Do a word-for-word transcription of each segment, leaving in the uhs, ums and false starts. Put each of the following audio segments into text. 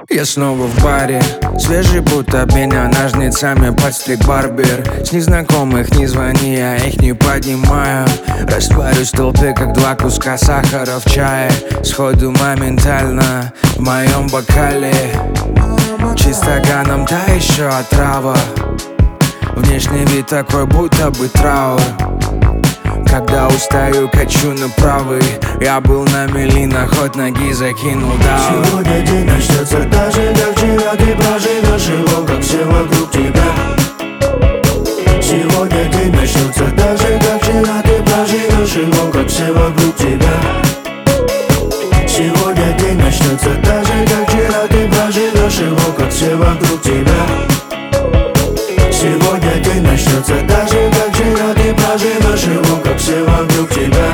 Я снова в баре, свежий будто меня ножницами подстриг барбер. С незнакомых не звони, я их не поднимаю. Растворюсь в толпе, как два куска сахара в чае. Сходу моментально в моем бокале чистоганом та еще отрава. Внешний вид такой, будто бы траур. Когда устаю, качу на правый. Я был на мели, на ход ноги закинул даун. Сегодня день начнется так же, как вчера. Ты проживешь его, как все вокруг тебя. Сегодня день начнется так же, как вчера. Ты проживешь его, как все вокруг тебя. Сегодня день начнется так же, как вчера. Ты проживешь его, как все вокруг тебя. Сегодня день начнется так же, как вчера. Ты проживешь его, как все вокруг тебя.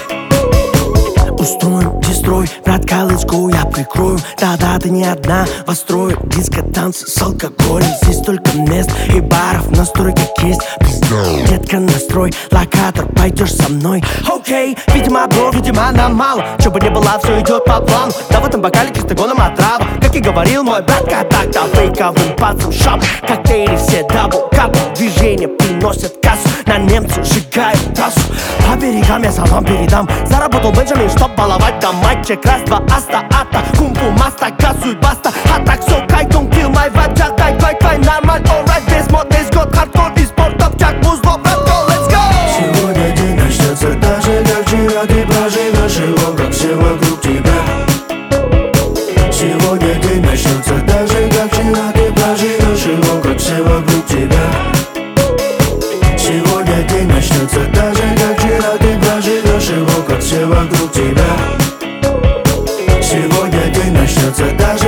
Устроим дестрой, братка, let's go, я прикрою. Да-да, ты не одна, построю диско, танцы с алкоголем. Здесь столько мест и баров, настрой как есть. Детка, настрой, локатор, пойдешь со мной. Окей, видимо, бро, видимо, нам мало. Что бы ни было, все идет по плану. Да в этом бокале кистогоном отрава. Как и говорил мой братка, так-то фейковым пацан шап. Коктейли все дабл кап, движения приносят кассу. На немцу сжигают трассу. По берегам я салам передам. Заработал Бенджамин, чтоб баловать там. Матчек раз, два, аста, ата. Кумпу, маста, кассу и баста. А так все, кай, don't kill my vibe. Джак, дай, кай, кай, нормаль, alright. Весь мод, весь год, хардкор и спорт. Топчак, музло, братко, let's go. Сегодня день начнется так же, как вчера. Ты проживешь его, как все вокруг тебя. Сегодня день начнется так же, как вчера. Ты проживешь его, как все вокруг тебя. Сегодня день начнется так же, как вчера. Ты проживешь его, как все вокруг тебя. Сегодня день начнется так же,